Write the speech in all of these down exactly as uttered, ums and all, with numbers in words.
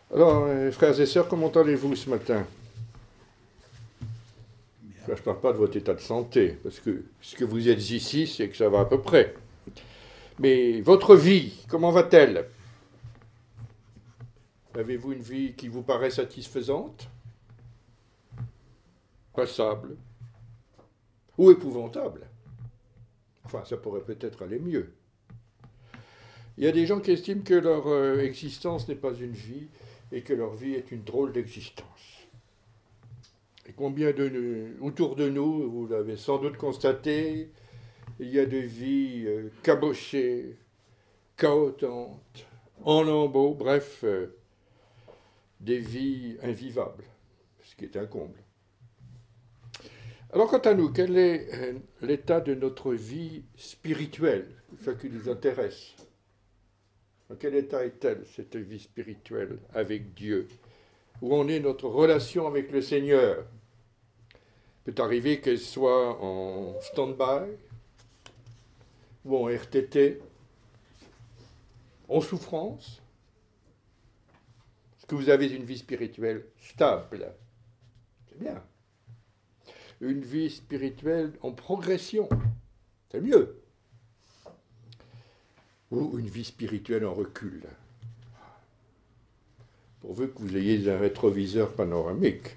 Alors, euh, frères et sœurs, comment allez-vous ce matin? Je ne parle pas de votre état de santé, parce que ce que vous êtes ici, c'est que ça va à peu près. Mais votre vie, comment va-t-elle? Avez-vous une vie qui vous paraît satisfaisante? Passable? Ou épouvantable? Enfin, ça pourrait peut-être aller mieux. Il y a des gens qui estiment que leur euh, existence n'est pas une vie et que leur vie est une drôle d'existence. Et combien de nous, autour de nous, vous l'avez sans doute constaté, il y a des vies euh, cabochées, chaotantes, en lambeaux, bref, euh, des vies invivables, ce qui est un comble. Alors quant à nous, quel est euh, l'état de notre vie spirituelle, ce qui nous intéresse? Dans quel état est-elle, cette vie spirituelle avec Dieu? Où en est notre relation avec le Seigneur? Il peut arriver qu'elle soit en stand-by, ou en R T T, en souffrance. Est-ce que vous avez une vie spirituelle stable? C'est bien. Une vie spirituelle en progression, c'est mieux. Ou une vie spirituelle en recul. Pourvu que vous ayez un rétroviseur panoramique.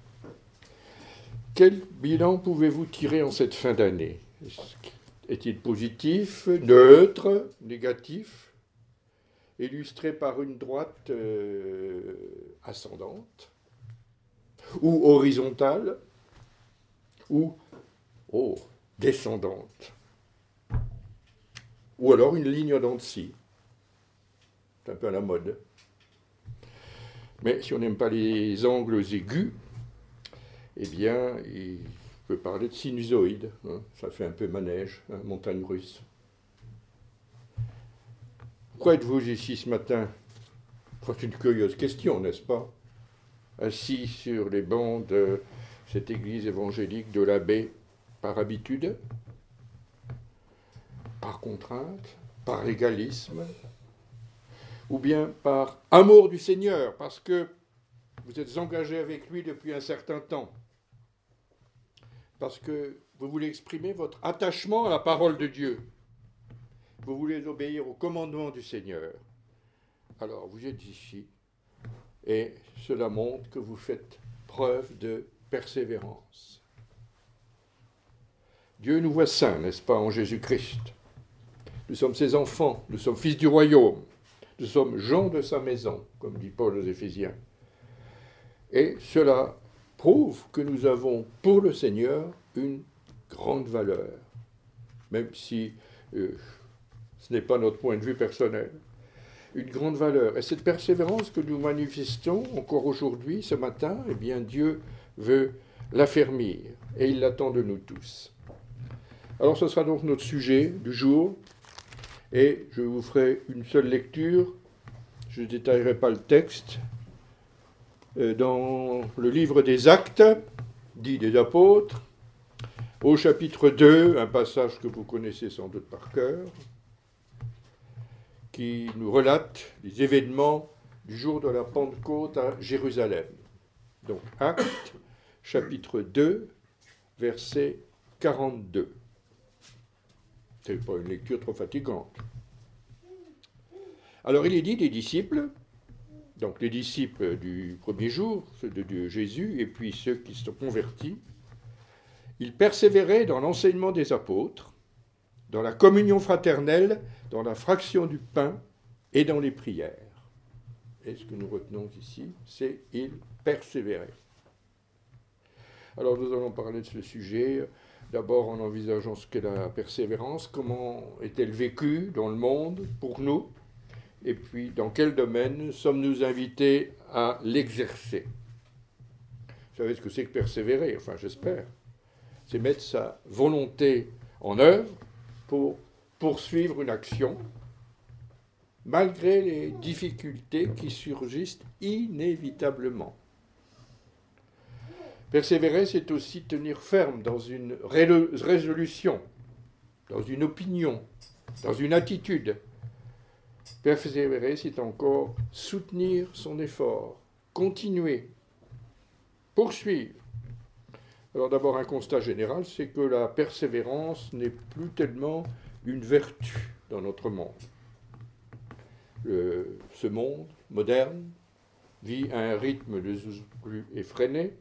Quel bilan pouvez-vous tirer en cette fin d'année? Est-il positif, neutre, négatif, illustré par une droite euh, ascendante, ou horizontale, ou oh, descendante, ou alors une ligne en dents de scie? C'est un peu à la mode. Mais si on n'aime pas les angles aigus, eh bien, il peut parler de sinusoïde. Hein, ça fait un peu manège, hein, montagne russe. Pourquoi êtes-vous ici ce matin? C'est une curieuse question, n'est-ce pas? Assis sur les bancs de cette église évangélique de l'abbé, par habitude, par contrainte, par légalisme, ou bien par amour du Seigneur, parce que vous êtes engagé avec lui depuis un certain temps, parce que vous voulez exprimer votre attachement à la parole de Dieu, vous voulez obéir au commandement du Seigneur. Alors vous êtes ici, et cela montre que vous faites preuve de persévérance. Dieu nous voit saints, n'est-ce pas, en Jésus-Christ. Nous sommes ses enfants, nous sommes fils du royaume, nous sommes gens de sa maison, comme dit Paul aux Éphésiens. Et cela prouve que nous avons pour le Seigneur une grande valeur, même si euh, ce n'est pas notre point de vue personnel. Une grande valeur. Et cette persévérance que nous manifestons encore aujourd'hui, ce matin, eh bien Dieu veut l'affermir, et il l'attend de nous tous. Alors ce sera donc notre sujet du jour, et je vous ferai une seule lecture, je ne détaillerai pas le texte, dans le livre des Actes, dit des Apôtres, au chapitre deux, un passage que vous connaissez sans doute par cœur, qui nous relate les événements du jour de la Pentecôte à Jérusalem. Donc, Actes, chapitre deux, verset quarante-deux. Ce n'est pas une lecture trop fatigante. Alors, il est dit des disciples, donc les disciples du premier jour, ceux de Jésus, et puis ceux qui se sont convertis, ils persévéraient dans l'enseignement des apôtres, dans la communion fraternelle, dans la fraction du pain et dans les prières. Et ce que nous retenons ici, c'est « ils persévéraient ». Alors nous allons parler de ce sujet, d'abord en envisageant ce qu'est la persévérance, comment est-elle vécue dans le monde pour nous, et puis dans quel domaine sommes-nous invités à l'exercer. Vous savez ce que c'est que persévérer, enfin j'espère. C'est mettre sa volonté en œuvre pour poursuivre une action, malgré les difficultés qui surgissent inévitablement. Persévérer, c'est aussi tenir ferme dans une résolution, dans une opinion, dans une attitude, Persévérer, c'est encore soutenir son effort, continuer, poursuivre. Alors d'abord, un constat général, c'est que la persévérance n'est plus tellement une vertu dans notre monde. Le, ce monde moderne vit à un rythme de plus effréné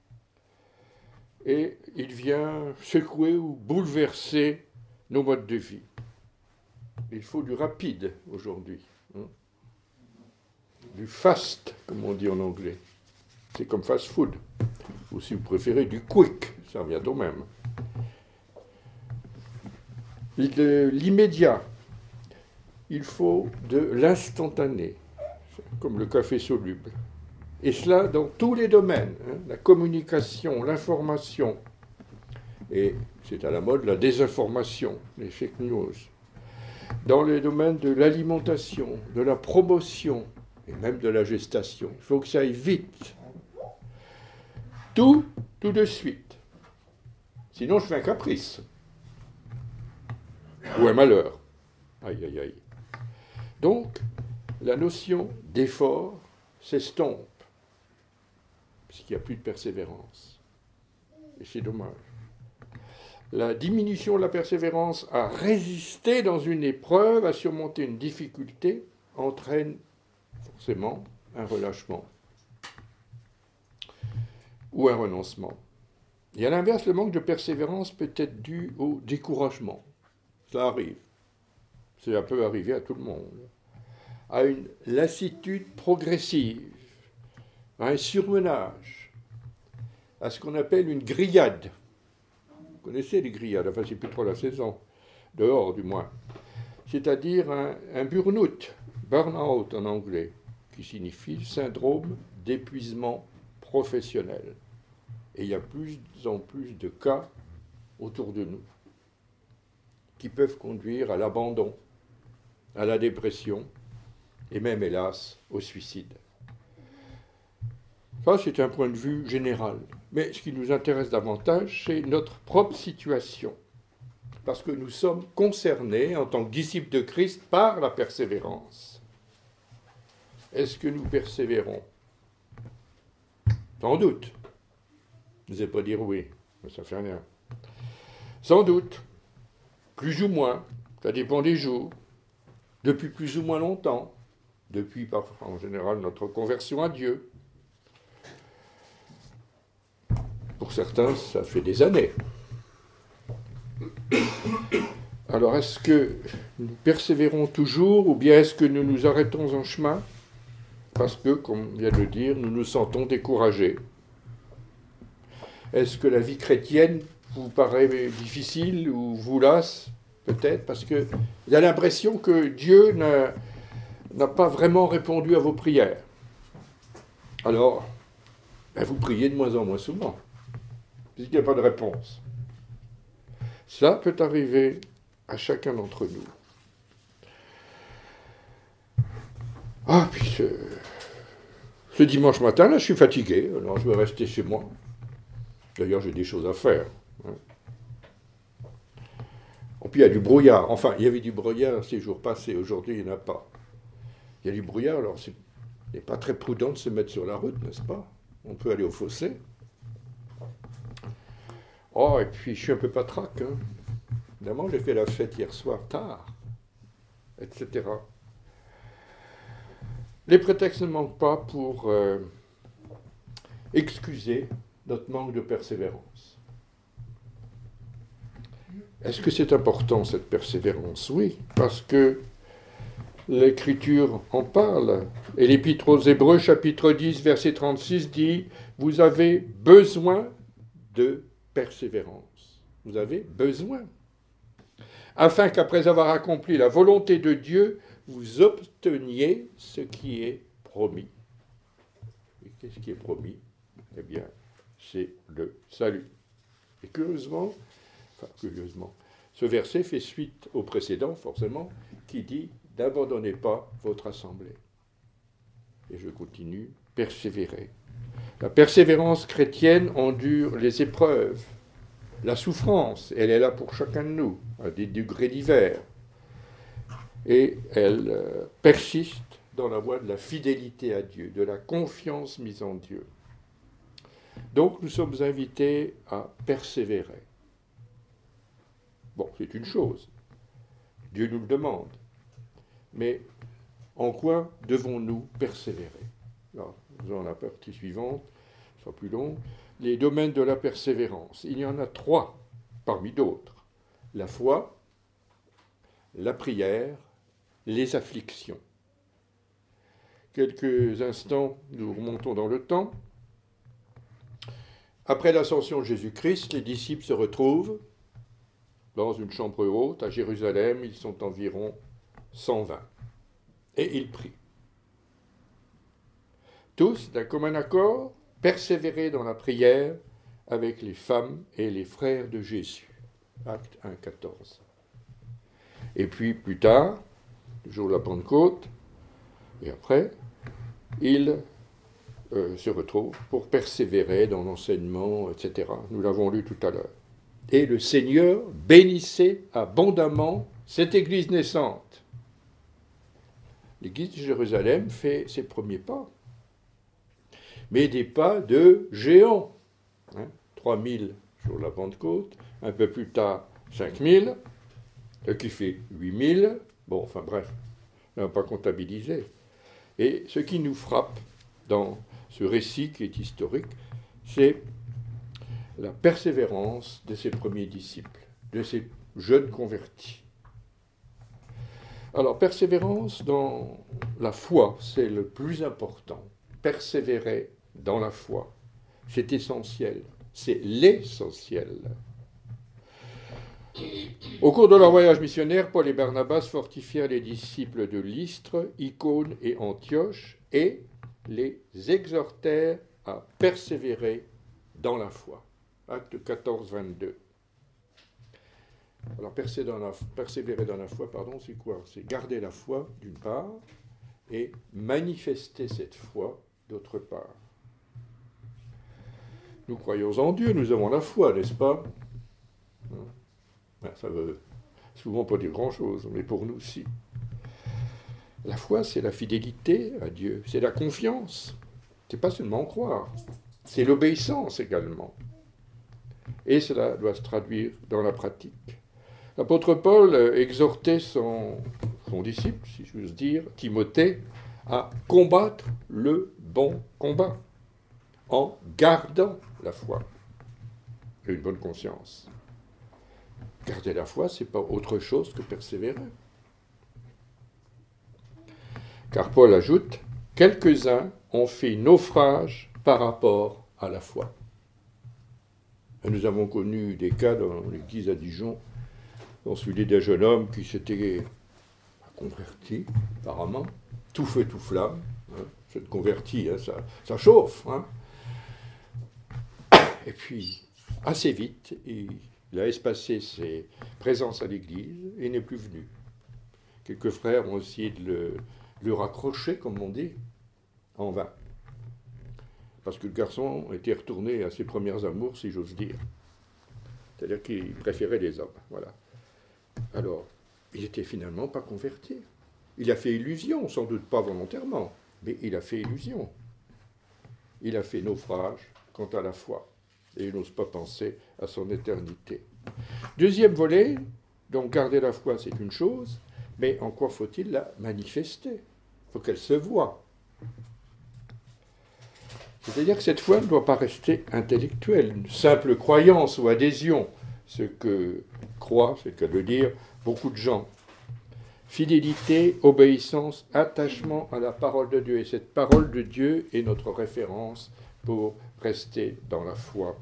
et il vient secouer ou bouleverser nos modes de vie. Il faut du rapide aujourd'hui, hein. Du fast, comme on dit en anglais. C'est comme fast food. Ou si vous préférez, du quick, ça revient au même. L'immédiat, il faut de l'instantané, comme le café soluble. Et cela dans tous les domaines, hein, la communication, l'information, et c'est à la mode la désinformation, les fake news. Dans les domaines de l'alimentation, de la promotion, et même de la gestation, il faut que ça aille vite. Tout, tout de suite. Sinon, je fais un caprice. Ou un malheur. Aïe, aïe, aïe. Donc, la notion d'effort s'estompe, puisqu'il n'y a plus de persévérance. Et c'est dommage. La diminution de la persévérance à résister dans une épreuve, à surmonter une difficulté, entraîne forcément un relâchement ou un renoncement. Et à l'inverse, le manque de persévérance peut être dû au découragement. Ça arrive. Ça peut arriver à tout le monde. À une lassitude progressive, à un surmenage, à ce qu'on appelle une grillade. Vous connaissez les grillades, enfin c'est plus trop la saison, dehors du moins. C'est-à-dire un, un burn-out, burn-out en anglais, qui signifie syndrome d'épuisement professionnel. Et il y a plus en plus de cas autour de nous qui peuvent conduire à l'abandon, à la dépression et même, hélas, au suicide. Ça, c'est un point de vue général. Mais ce qui nous intéresse davantage, c'est notre propre situation. Parce que nous sommes concernés, en tant que disciples de Christ, par la persévérance. Est-ce que nous persévérons ? Sans doute. Je n'osais pas dire oui, mais ça ne fait rien. Sans doute. Plus ou moins. Ça dépend des jours. Depuis plus ou moins longtemps. Depuis, en général, notre conversion à Dieu. Pour certains, ça fait des années. Alors, est-ce que nous persévérons toujours ou bien est-ce que nous nous arrêtons en chemin parce que, comme on vient de le dire, nous nous sentons découragés? Est-ce que la vie chrétienne vous paraît difficile ou vous lasse? Peut-être parce que vous avez l'impression que Dieu n'a, n'a pas vraiment répondu à vos prières. Alors, ben vous priez de moins en moins souvent, puisqu'il n'y a pas de réponse. Ça peut arriver à chacun d'entre nous. Ah, puis ce, ce dimanche matin, là, je suis fatigué, alors je vais rester chez moi. D'ailleurs, j'ai des choses à faire. Hein. Et puis, il y a du brouillard. Enfin, il y avait du brouillard ces jours passés. Aujourd'hui, il n'y en a pas. Il y a du brouillard, alors c'est, c'est pas très prudent de se mettre sur la route, n'est-ce pas? On peut aller au fossé. Oh, et puis, je suis un peu patraque. Hein. Évidemment, j'ai fait la fête hier soir tard, et cetera. Les prétextes ne manquent pas pour euh, excuser notre manque de persévérance. Est-ce que c'est important, cette persévérance? Oui, parce que l'Écriture en parle. Et l'Épître aux Hébreux, chapitre dix, verset trente-six, dit « Vous avez besoin de persévérance. » Vous avez besoin. Afin qu'après avoir accompli la volonté de Dieu, vous obteniez ce qui est promis. Et qu'est-ce qui est promis? Eh bien, c'est le salut. Et curieusement, enfin curieusement, ce verset fait suite au précédent, forcément, qui dit « N'abandonnez pas votre assemblée ». Et je continue, « Persévérez ». La persévérance chrétienne endure les épreuves, la souffrance, elle est là pour chacun de nous, à des degrés divers. et elle euh, persiste dans la voie de la fidélité à Dieu, de la confiance mise en Dieu. Donc nous sommes invités à persévérer. Bon, c'est une chose. Dieu nous le demande. Mais en quoi devons-nous persévérer? Alors, nous allons à la partie suivante, ce sera plus long. Les domaines de la persévérance. Il y en a trois, parmi d'autres. La foi, la prière, les afflictions. Quelques instants, nous remontons dans le temps. Après l'ascension de Jésus-Christ, les disciples se retrouvent dans une chambre haute à Jérusalem. Ils sont environ cent vingt. Et ils prient. Tous, d'un commun accord, persévérer dans la prière avec les femmes et les frères de Jésus. Acte un, quatorze. Et puis, plus tard, le jour de la Pentecôte, et après, ils euh, se retrouvent pour persévérer dans l'enseignement, et cetera. Nous l'avons lu tout à l'heure. Et le Seigneur bénissait abondamment cette Église naissante. L'Église de Jérusalem fait ses premiers pas, mais des pas de géant. Hein, trois mille sur la Pentecôte, un peu plus tard cinq mille, ce qui fait huit mille. Bon, enfin bref, on n'a pas comptabilisé. Et ce qui nous frappe dans ce récit qui est historique, c'est la persévérance de ces premiers disciples, de ces jeunes convertis. Alors, persévérance dans la foi, c'est le plus important. Persévérer dans la foi, c'est essentiel, c'est l'essentiel. Au cours de leur voyage missionnaire, Paul et Barnabas fortifièrent les disciples de Lystre, Icône et Antioche et les exhortèrent à persévérer dans la foi. Acte quatorze, vingt-deux. Alors, persévérer dans la, persévérer dans la foi, pardon, c'est quoi? C'est garder la foi, d'une part, et manifester cette foi, d'autre part. Nous croyons en Dieu, nous avons la foi, n'est-ce pas? Ça veut souvent pas dire grand-chose, mais pour nous, si. La foi, c'est la fidélité à Dieu, c'est la confiance. C'est pas seulement croire, c'est l'obéissance également. Et cela doit se traduire dans la pratique. L'apôtre Paul exhortait son, son disciple, si j'ose dire, Timothée, à combattre le bon combat, en gardant la foi et une bonne conscience. Garder la foi, ce n'est pas autre chose que persévérer. Car Paul ajoute, quelques-uns ont fait naufrage par rapport à la foi. Et nous avons connu des cas dans l'église à Dijon, dont celui d'un jeune homme qui s'était converti, apparemment, tout feu, tout flamme. Hein, cette convertie, hein, ça, ça chauffe. Hein. Et puis, assez vite, il, il a espacé ses présences à l'église et n'est plus venu. Quelques frères ont essayé de le, le raccrocher, comme on dit, en vain. Parce que le garçon était retourné à ses premières amours, si j'ose dire. C'est-à-dire qu'il préférait les hommes. Voilà. Alors, il n'était finalement pas converti. Il a fait illusion, sans doute pas volontairement, mais il a fait illusion. Il a fait naufrage quant à la foi, et il n'ose pas penser à son éternité. Deuxième volet, donc garder la foi, c'est une chose, mais en quoi faut-il la manifester? Il faut qu'elle se voie. C'est-à-dire que cette foi ne doit pas rester intellectuelle, une simple croyance ou adhésion, ce que croient, c'est qu'à le dire, beaucoup de gens. Fidélité, obéissance, attachement à la parole de Dieu. Et cette parole de Dieu est notre référence pour rester dans la foi.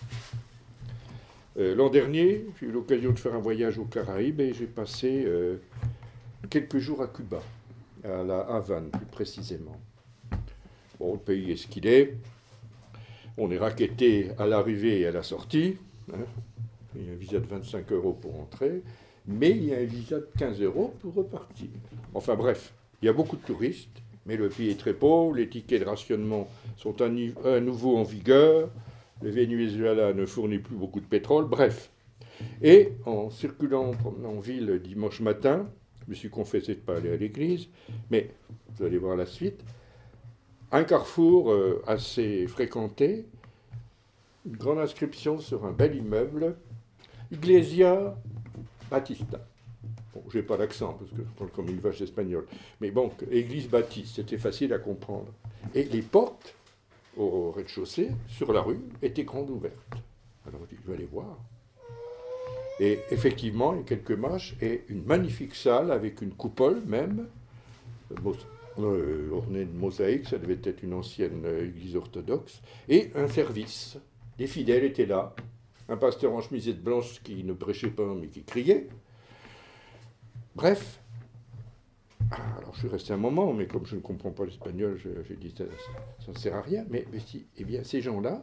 Euh, l'an dernier, j'ai eu l'occasion de faire un voyage aux Caraïbes et j'ai passé euh, quelques jours à Cuba, à la Havane plus précisément. Bon, le pays est ce qu'il est. On est racketté à l'arrivée et à la sortie. Hein. Il y a un visa de vingt-cinq euros pour entrer, mais il y a un visa de quinze euros pour repartir. Enfin bref, il y a beaucoup de touristes, mais le pays est très pauvre, les tickets de rationnement sont à, niveau, à nouveau en vigueur, le Venezuela ne fournit plus beaucoup de pétrole, bref. Et en circulant en ville dimanche matin, je me suis confessé de ne pas aller à l'église, mais vous allez voir la suite. Un carrefour euh, assez fréquenté, une grande inscription sur un bel immeuble, Iglesia Batista. Bon, je n'ai pas l'accent, parce que je parle comme une vache espagnole. Mais bon, Église Baptiste, c'était facile à comprendre. Et les portes, au rez-de-chaussée, sur la rue, étaient grandes ouvertes. Alors je dis, je vais aller voir. Et effectivement, il y a quelques marches, et une magnifique salle avec une coupole même, euh, ornée de mosaïques, ça devait être une ancienne euh, église orthodoxe, et un service. Les fidèles étaient là, un pasteur en chemisette blanche qui ne prêchait pas, mais qui criait. Bref, alors je suis resté un moment, mais comme je ne comprends pas l'espagnol, j'ai dit ça, ça ne sert à rien. Mais, mais si, eh bien, ces gens-là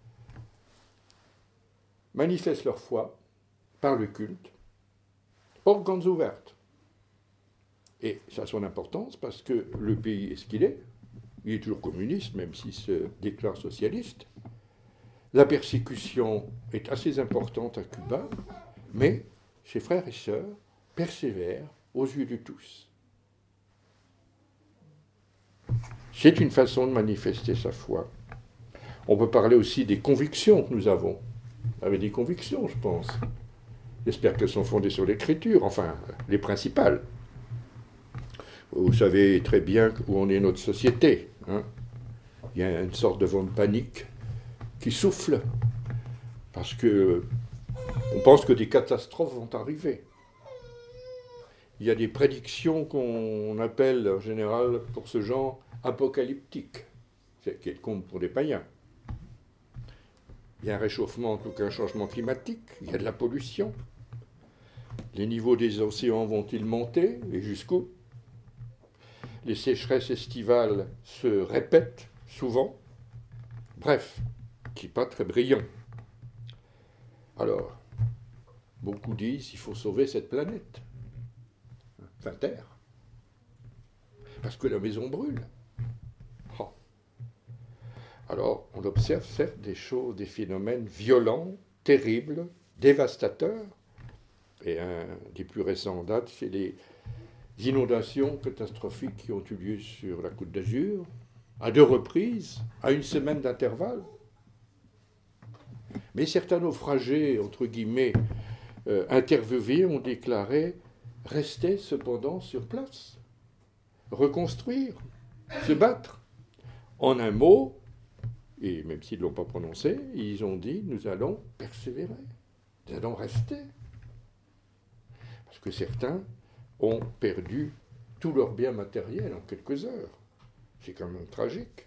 manifestent leur foi par le culte, portes grandes ouvertes. Et ça a son importance parce que le pays est ce qu'il est. Il est toujours communiste, même s'il se déclare socialiste. La persécution est assez importante à Cuba, mais ses frères et sœurs persévèrent aux yeux de tous. C'est une façon de manifester sa foi. On peut parler aussi des convictions que nous avons. Vous avez des convictions, je pense. J'espère qu'elles sont fondées sur l'écriture, enfin, les principales. Vous savez très bien où en est notre société. Hein. Il y a une sorte de vent de panique qui souffle, parce que on pense que des catastrophes vont arriver. Il y a des prédictions qu'on appelle en général pour ce genre apocalyptiques, c'est qui est le compte pour des païens. Il y a un réchauffement, en tout cas un changement climatique, il y a de la pollution. Les niveaux des océans vont-ils monter et jusqu'où? Les sécheresses estivales se répètent souvent. Bref, qui n'est pas très brillant. Alors, beaucoup disent qu'il faut sauver cette planète. Enfin, Terre. Parce que la maison brûle. Oh. Alors, on observe certes des choses, des phénomènes violents, terribles, dévastateurs. Et un des plus récents en date, c'est les inondations catastrophiques qui ont eu lieu sur la Côte d'Azur, à deux reprises, à une semaine d'intervalle. Mais certains naufragés, entre guillemets, euh, interviewés, ont déclaré rester cependant sur place, reconstruire, se battre. En un mot, et même s'ils ne l'ont pas prononcé, ils ont dit nous allons persévérer, nous allons rester. Parce que certains ont perdu tous leurs biens matériels en quelques heures. C'est quand même tragique.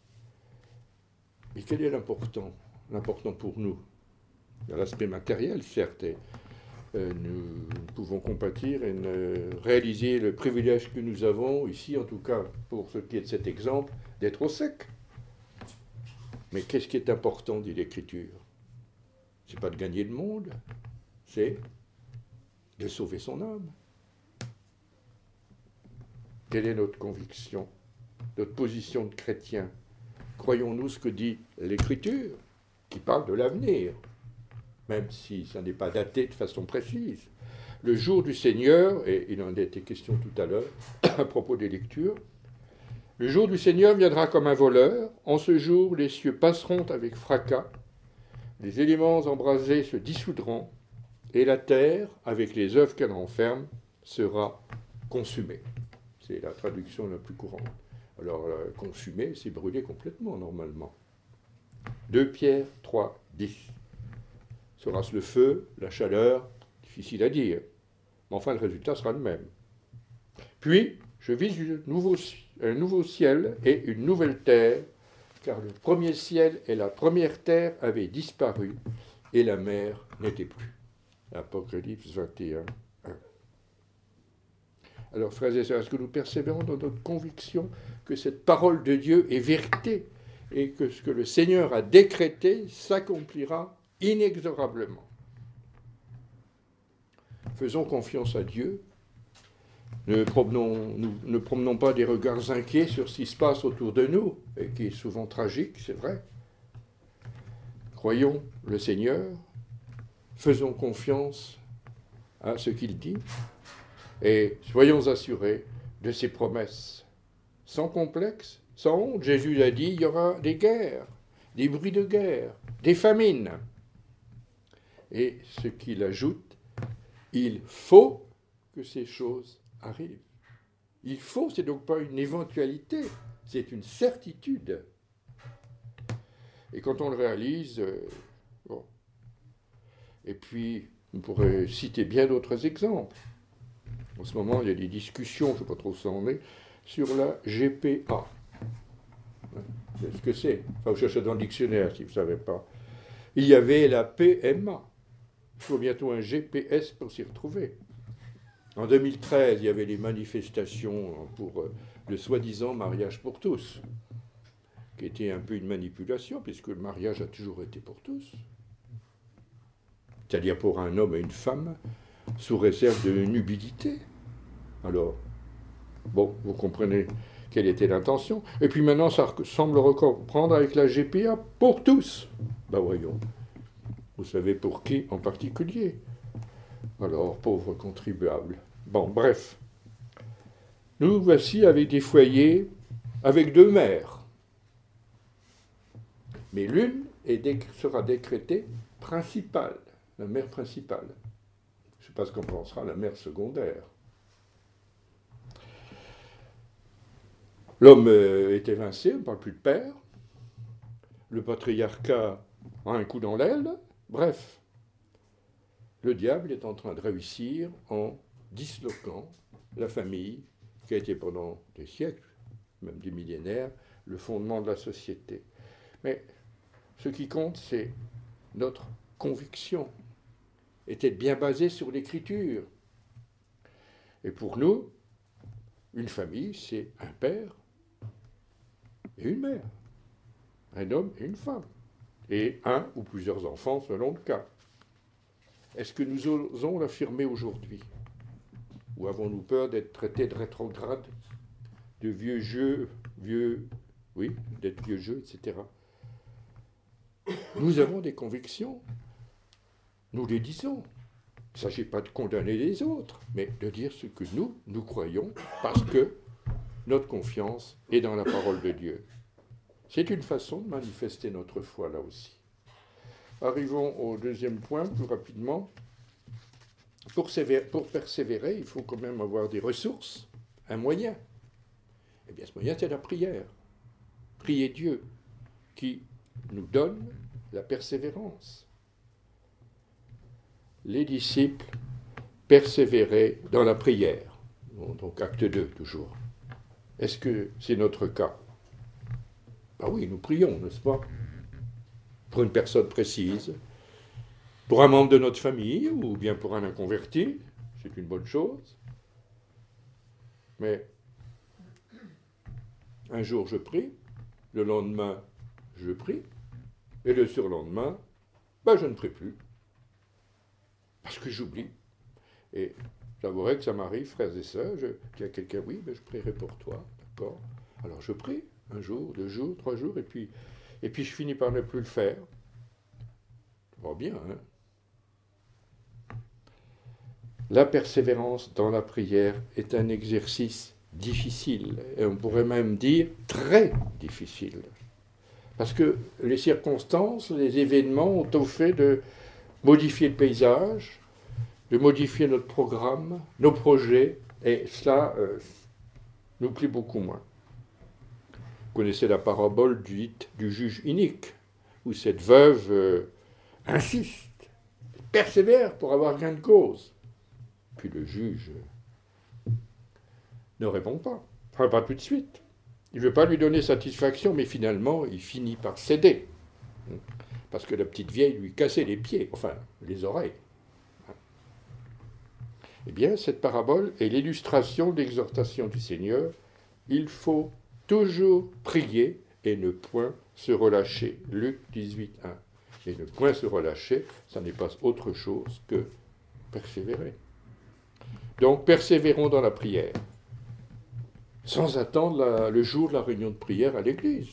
Mais quel est l'important? L'important pour nous, il y a l'aspect matériel, certes, et euh, nous pouvons compatir et ne réaliser le privilège que nous avons, ici en tout cas, pour ce qui est de cet exemple, d'être au sec. Mais qu'est-ce qui est important, dit l'Écriture? Ce n'est pas de gagner le monde, c'est de sauver son âme. Quelle est notre conviction, notre position de chrétien? Croyons-nous ce que dit l'Écriture, qui parle de l'avenir, même si ça n'est pas daté de façon précise. Le jour du Seigneur, et il en a été question tout à l'heure, à propos des lectures, le jour du Seigneur viendra comme un voleur. En ce jour, les cieux passeront avec fracas, les éléments embrasés se dissoudront, et la terre, avec les œuvres qu'elle renferme, sera consumée. C'est la traduction la plus courante. Alors, euh, consumé, c'est brûlé complètement, normalement. deux Pierre trois, dix. Sera-ce le feu, la chaleur? Difficile à dire. Mais enfin, le résultat sera le même. Puis, je vise un nouveau, un nouveau ciel et une nouvelle terre, car le premier ciel et la première terre avaient disparu, et la mer n'était plus. Apocalypse vingt et un, un. Alors, frères et sœurs, est-ce que nous persévérons dans notre conviction que cette parole de Dieu est vérité et que ce que le Seigneur a décrété s'accomplira inexorablement? Faisons confiance à Dieu. Ne promenons, nous, ne promenons pas des regards inquiets sur ce qui se passe autour de nous, et qui est souvent tragique, c'est vrai. Croyons le Seigneur, faisons confiance à ce qu'il dit, Et soyons assurés de ses promesses. Sans complexe, sans honte, Jésus a dit, il y aura des guerres, des bruits de guerre, des famines. Et ce qu'il ajoute, il faut que ces choses arrivent. Il faut, c'est donc pas une éventualité, c'est une certitude. Et quand on le réalise, euh, bon. Et puis, on pourrait citer bien d'autres exemples. En ce moment, il y a des discussions, je ne sais pas trop où ça en est, sur la G P A. C'est ce que c'est. Enfin, vous cherchez dans le dictionnaire si vous ne savez pas. Il y avait la P M A. Il faut bientôt un G P S pour s'y retrouver. En deux mille treize, il y avait les manifestations pour le soi-disant mariage pour tous, qui était un peu une manipulation, puisque le mariage a toujours été pour tous. C'est-à-dire pour un homme et une femme, sous réserve de nubilité. Alors, bon, vous comprenez quelle était l'intention. Et puis maintenant, ça semble reprendre avec la G P A pour tous. Ben voyons. Vous savez pour qui en particulier? Alors, pauvres contribuables. Bon, bref. Nous voici avec des foyers, avec deux mères. Mais l'une est déc- sera décrétée principale, la mère principale. Je ne sais pas ce qu'on pensera, la mère secondaire. L'homme est évincé, on ne parle plus de père. Le patriarcat a un coup dans l'aile. Bref, le diable est en train de réussir en disloquant la famille qui a été pendant des siècles, même des millénaires, le fondement de la société. Mais ce qui compte, c'est notre conviction, était bien basée sur l'Écriture. Et pour nous, une famille, c'est un père et une mère, un homme et une femme, et un ou plusieurs enfants selon le cas. Est-ce que nous osons l'affirmer aujourd'hui? Ou avons-nous peur d'être traités de rétrogrades, de vieux jeux, vieux, oui, d'être vieux jeux, et cetera. Nous avons des convictions, nous les disons. Il ne s'agit pas de condamner les autres, mais de dire ce que nous, nous croyons, parce que notre confiance est dans la parole de Dieu. C'est une façon de manifester notre foi là aussi. Arrivons au deuxième point, plus rapidement. Pour, sévér- pour persévérer, il faut quand même avoir des ressources, un moyen. Eh bien, ce moyen, c'est la prière. Prier Dieu, qui nous donne la persévérance. Les disciples persévéraient dans la prière. Bon, donc, acte deux, toujours. Est-ce que c'est notre cas? Ben oui, nous prions, n'est-ce pas? Pour une personne précise, pour un membre de notre famille, ou bien pour un inconverti, c'est une bonne chose. Mais un jour je prie, le lendemain je prie, et le surlendemain, ben je ne prie plus. Parce que j'oublie. Et j'avouerai que ça m'arrive, frères et sœurs, je dis à quelqu'un, oui, ben je prierai pour toi, d'accord? Alors je prie, un jour, deux jours, trois jours, et puis, et puis je finis par ne plus le faire. Ça va bien, hein? La persévérance dans la prière est un exercice difficile, et on pourrait même dire très difficile. Parce que les circonstances, les événements ont au fait de modifier le paysage, de modifier notre programme, nos projets, et cela euh, nous plaît beaucoup moins. Vous connaissez la parabole du, du juge inique, où cette veuve euh, insiste, persévère pour avoir gain de cause. Puis le juge ne répond pas, enfin pas tout de suite. Il ne veut pas lui donner satisfaction, mais finalement, il finit par céder. Parce que la petite vieille lui cassait les pieds, enfin, les oreilles. Eh bien, cette parabole est l'illustration de l'exhortation du Seigneur. Il faut toujours prier et ne point se relâcher. Luc dix-huit, un. Et ne point se relâcher, ça n'est pas autre chose que persévérer. Donc, persévérons dans la prière, sans attendre la, le jour de la réunion de prière à l'église,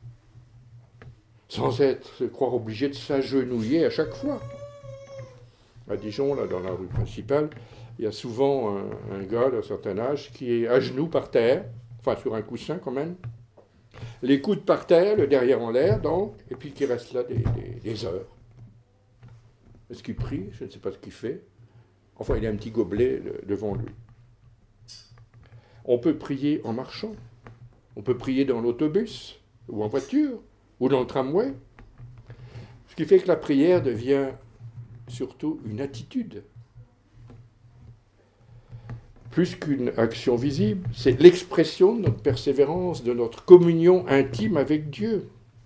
sans être, se croire obligé de s'agenouiller à chaque fois. À Dijon, là, dans la rue principale, il y a souvent un, un gars d'un certain âge qui est à genoux par terre, enfin sur un coussin quand même, les coudes par terre, le derrière en l'air, donc, et puis qui reste là des, des, des heures. Est-ce qu'il prie? Je ne sais pas ce qu'il fait. Enfin, il a un petit gobelet devant lui. On peut prier en marchant. On peut prier dans l'autobus, ou en voiture, ou dans le tramway. Ce qui fait que la prière devient surtout une attitude. Plus qu'une action visible, c'est l'expression de notre persévérance, de notre communion intime avec Dieu.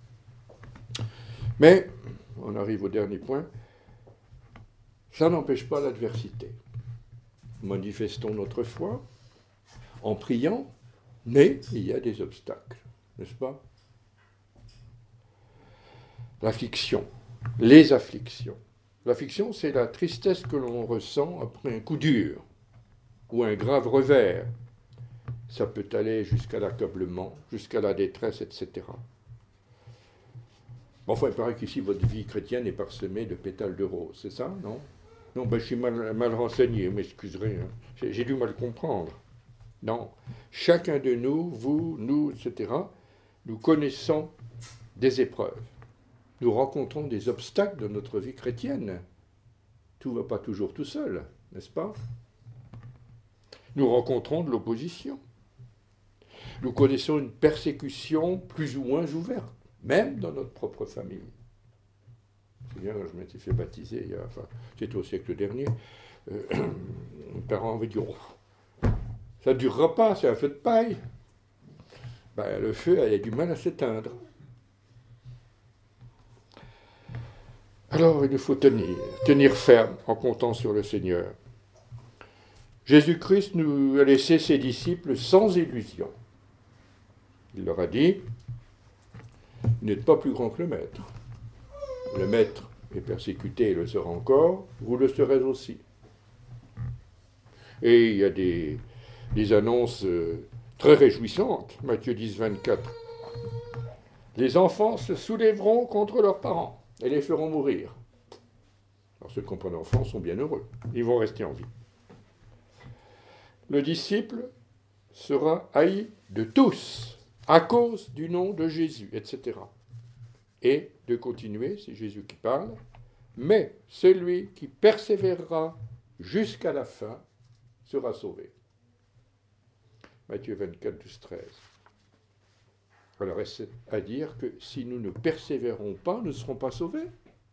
Mais, on arrive au dernier point, ça n'empêche pas l'adversité. Manifestons notre foi en priant, mais il y a des obstacles, n'est-ce pas? L'affliction, les afflictions. L'affliction, c'est la tristesse que l'on ressent après un coup dur ou un grave revers. Ça peut aller jusqu'à l'accablement, jusqu'à la détresse, et cetera. Bon, enfin, il paraît qu'ici, votre vie chrétienne est parsemée de pétales de rose, c'est ça, non? Non, ben, je suis mal, mal renseigné, m'excuserez, hein. j'ai, j'ai dû mal comprendre. Non, chacun de nous, vous, nous, et cetera, nous connaissons des épreuves. Nous rencontrons des obstacles dans notre vie chrétienne. Tout ne va pas toujours tout seul, n'est-ce pas? Nous rencontrons de l'opposition. Nous connaissons une persécution plus ou moins ouverte, même dans notre propre famille. C'est bien, je m'étais fait baptiser, il y a, enfin, c'était au siècle dernier. Euh, mes parents avaient dit, oh, ça ne durera pas, c'est un feu de paille. Ben, le feu avait du mal à s'éteindre. Alors, il nous faut tenir, tenir ferme en comptant sur le Seigneur. Jésus-Christ nous a laissé ses disciples sans illusion. Il leur a dit, vous n'êtes pas plus grand que le Maître. Le Maître est persécuté et le sera encore, vous le serez aussi. Et il y a des, des annonces euh, très réjouissantes. Matthieu dix, vingt-quatre. Les enfants se soulèveront contre leurs parents et les feront mourir. Alors ceux qui n'ont pas d'enfants sont bien heureux. Ils vont rester en vie. Le disciple sera haï de tous à cause du nom de Jésus, et cetera. Et de continuer, c'est Jésus qui parle, mais celui qui persévérera jusqu'à la fin sera sauvé. Matthieu vingt-quatre, douze, treize. Alors, est-ce à dire que si nous ne persévérons pas, nous ne serons pas sauvés?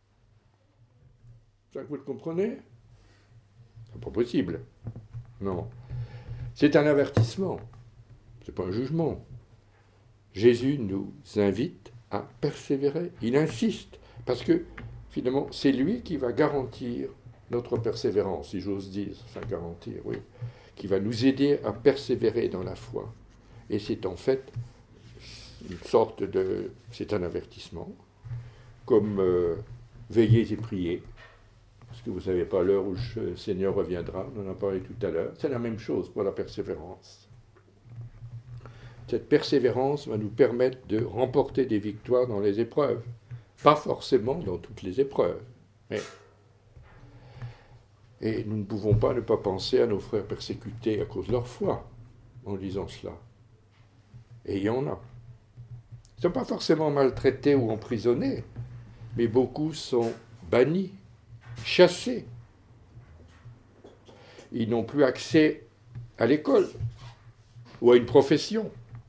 Ça que vous le comprenez? C'est pas possible. Non. C'est un avertissement. C'est pas un jugement. Jésus nous invite à persévérer. Il insiste, parce que, finalement, c'est lui qui va garantir notre persévérance, si j'ose dire, enfin garantir, oui, qui va nous aider à persévérer dans la foi. Et c'est en fait une sorte de... c'est un avertissement, comme euh, veillez et priez, parce que vous ne savez pas l'heure où le Seigneur reviendra, on en a parlé tout à l'heure. C'est la même chose pour la persévérance. Cette persévérance va nous permettre de remporter des victoires dans les épreuves. Pas forcément dans toutes les épreuves, mais... Et nous ne pouvons pas ne pas penser à nos frères persécutés à cause de leur foi, en disant cela. Et il y en a. Ils ne sont pas forcément maltraités ou emprisonnés, mais beaucoup sont bannis, chassés. Ils n'ont plus accès à l'école ou à une profession,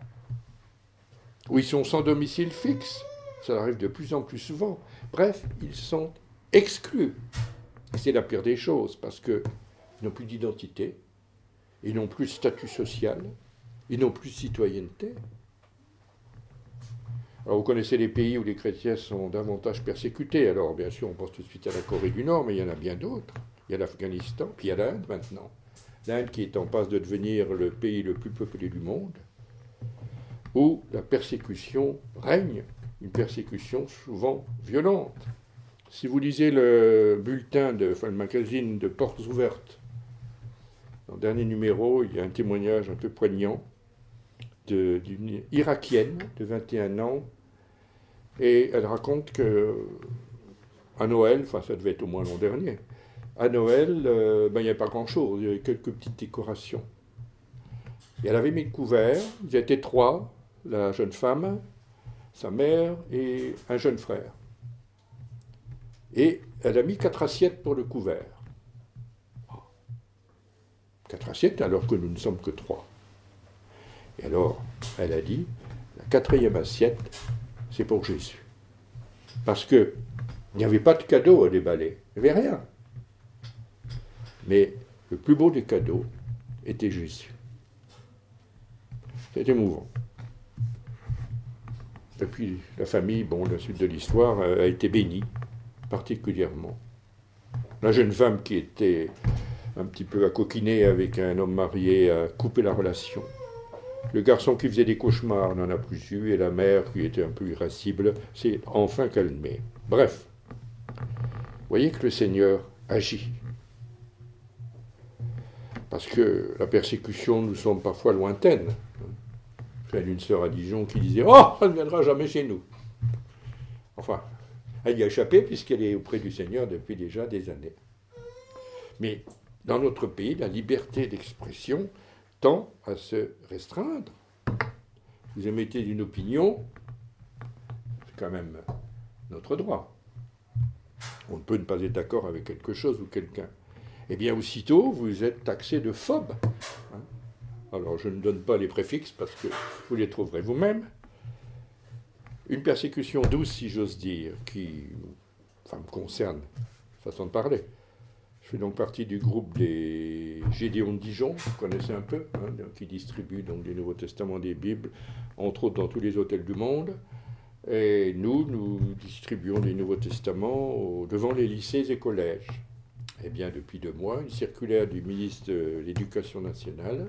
ou ils sont sans domicile fixe. Ça arrive de plus en plus souvent. Bref, ils sont exclus. Et c'est la pire des choses, parce qu'ils n'ont plus d'identité, ils n'ont plus de statut social, ils n'ont plus de citoyenneté. Alors vous connaissez les pays où les chrétiens sont davantage persécutés. Alors bien sûr, on pense tout de suite à la Corée du Nord, mais il y en a bien d'autres. Il y a l'Afghanistan, puis il y a l'Inde maintenant. L'Inde qui est en passe de devenir le pays le plus peuplé du monde, où la persécution règne, une persécution souvent violente. Si vous lisez le bulletin, de, enfin le magazine de Portes Ouvertes, dans le dernier numéro, il y a un témoignage un peu poignant de, d'une Irakienne de vingt et un ans, et elle raconte que à Noël, enfin ça devait être au moins l'an dernier, à Noël, euh, ben, il n'y avait pas grand-chose, il y avait quelques petites décorations. Et elle avait mis le couvert, ils étaient trois, la jeune femme, sa mère et un jeune frère. Et elle a mis quatre assiettes pour le couvert. Quatre assiettes alors que nous ne sommes que trois. Et alors, elle a dit, la quatrième assiette, c'est pour Jésus. Parce qu'il n'y avait pas de cadeau à déballer, il n'y avait rien. Mais le plus beau des cadeaux était Jésus. C'est émouvant. Et puis la famille, bon, la suite de l'histoire, a été bénie, particulièrement. La jeune femme qui était un petit peu à coquiner avec un homme marié a coupé la relation. Le garçon qui faisait des cauchemars n'en a plus eu, et la mère qui était un peu irascible s'est enfin calmée. Bref, vous voyez que le Seigneur agit. Parce que la persécution nous semble parfois lointaine. J'ai une sœur à Dijon qui disait « Oh, ça ne viendra jamais chez nous !» Enfin, elle y a échappé puisqu'elle est auprès du Seigneur depuis déjà des années. Mais dans notre pays, la liberté d'expression tend à se restreindre. Vous émettez une opinion, c'est quand même notre droit. On ne peut ne pas être d'accord avec quelque chose ou quelqu'un. Eh bien, aussitôt, vous êtes taxé de phobe. Alors, je ne donne pas les préfixes parce que vous les trouverez vous-même. Une persécution douce, si j'ose dire, qui enfin, me concerne, façon de parler. Je fais donc partie du groupe des Gédéons de Dijon, vous connaissez un peu, hein, qui distribue donc des Nouveaux Testaments, des Bibles, entre autres dans tous les hôtels du monde. Et nous, nous distribuons des Nouveaux Testaments devant les lycées et collèges. Eh bien, depuis deux mois, une circulaire du ministre de l'Éducation nationale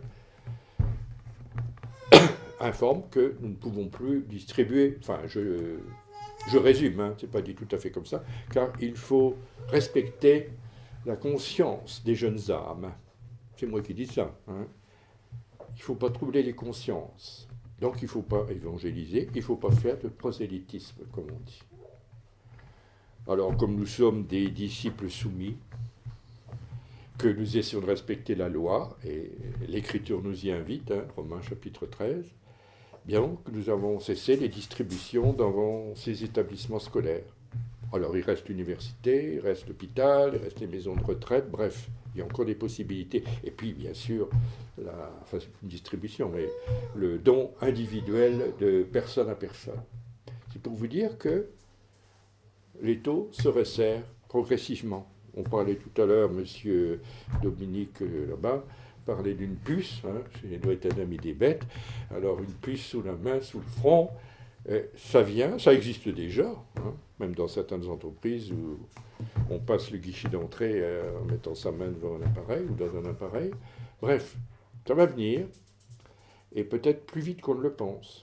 informe que nous ne pouvons plus distribuer, enfin, je, je résume, hein, c'est pas dit tout à fait comme ça, car il faut respecter la conscience des jeunes âmes. C'est moi qui dis ça. Hein. Il ne faut pas troubler les consciences. Donc il ne faut pas évangéliser, il ne faut pas faire de prosélytisme, comme on dit. Alors, comme nous sommes des disciples soumis, que nous essayons de respecter la loi, et l'Écriture nous y invite, hein, Romains chapitre treize, bien que nous avons cessé les distributions dans ces établissements scolaires. Alors il reste l'université, il reste l'hôpital, il reste les maisons de retraite, bref, il y a encore des possibilités. Et puis, bien sûr, la, enfin, c'est une distribution, mais le don individuel de personne à personne. C'est pour vous dire que les taux se resserrent progressivement. On parlait tout à l'heure, monsieur Dominique euh, là-bas, parlait d'une puce, hein, il doit être un ami des bêtes, alors une puce sous la main, sous le front, euh, ça vient, ça existe déjà, hein, même dans certaines entreprises où on passe le guichet d'entrée euh, en mettant sa main devant un appareil ou dans un appareil. Bref, ça va venir, et peut-être plus vite qu'on ne le pense.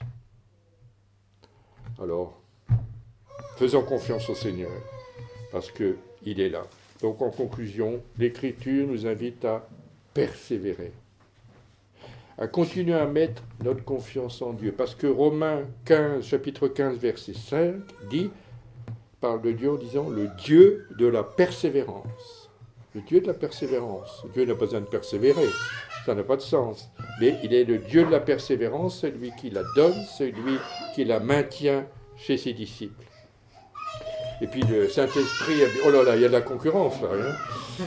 Alors, faisons confiance au Seigneur, parce qu'il est là. Donc, en conclusion, l'Écriture nous invite à persévérer, à continuer à mettre notre confiance en Dieu. Parce que Romains quinze, chapitre quinze, verset cinq, dit, parle de Dieu en disant, le Dieu de la persévérance. Le Dieu de la persévérance. Dieu n'a pas besoin de persévérer, ça n'a pas de sens. Mais il est le Dieu de la persévérance, celui qui la donne, celui qui la maintient chez ses disciples. Et puis le Saint-Esprit... Oh là là, il y a de la concurrence là. Hein.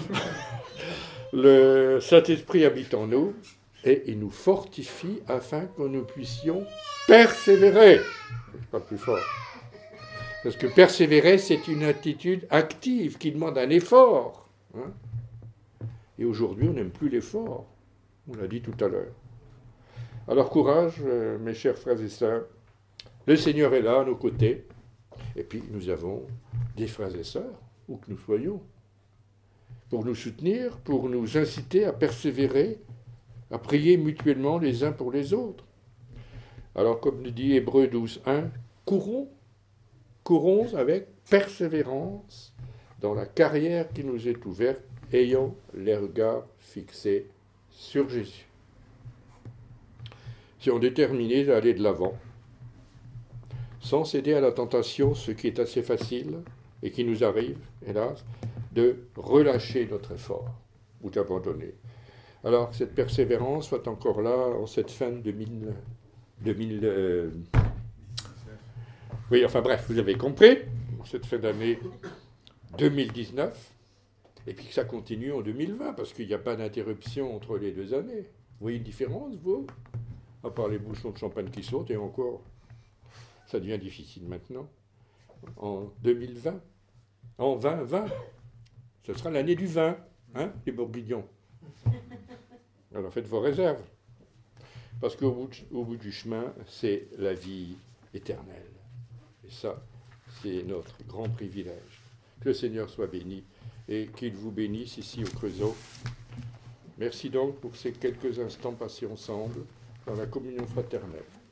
Le Saint-Esprit habite en nous et il nous fortifie afin que nous puissions persévérer. C'est pas plus fort. Parce que persévérer, c'est une attitude active qui demande un effort. Hein. Et aujourd'hui, on n'aime plus l'effort. On l'a dit tout à l'heure. Alors courage, mes chers frères et sœurs. Le Seigneur est là, à nos côtés. Et puis, nous avons des frères et sœurs, où que nous soyons, pour nous soutenir, pour nous inciter à persévérer, à prier mutuellement les uns pour les autres. Alors, comme nous dit Hébreux douze, un, courons, courons avec persévérance dans la carrière qui nous est ouverte, ayant les regards fixés sur Jésus. Si on est déterminé à aller de l'avant, sans céder à la tentation, ce qui est assez facile et qui nous arrive, hélas, de relâcher notre effort ou d'abandonner. Alors que cette persévérance soit encore là en cette fin de deux mille... deux mille euh, oui, enfin bref, vous avez compris, en cette fin d'année deux mille dix-neuf, et puis que ça continue en deux mille vingt, parce qu'il n'y a pas d'interruption entre les deux années. Vous voyez une différence, vous? À part les bouchons de champagne qui sautent, et encore, ça devient difficile maintenant. En deux mille vingt, en vingt vingt, ce sera l'année du vin, hein, les bourguignons. Alors faites vos réserves. Parce qu'au bout, au bout du chemin, c'est la vie éternelle. Et ça, c'est notre grand privilège. Que le Seigneur soit béni et qu'il vous bénisse ici au Creusot. Merci donc pour ces quelques instants passés ensemble dans la communion fraternelle.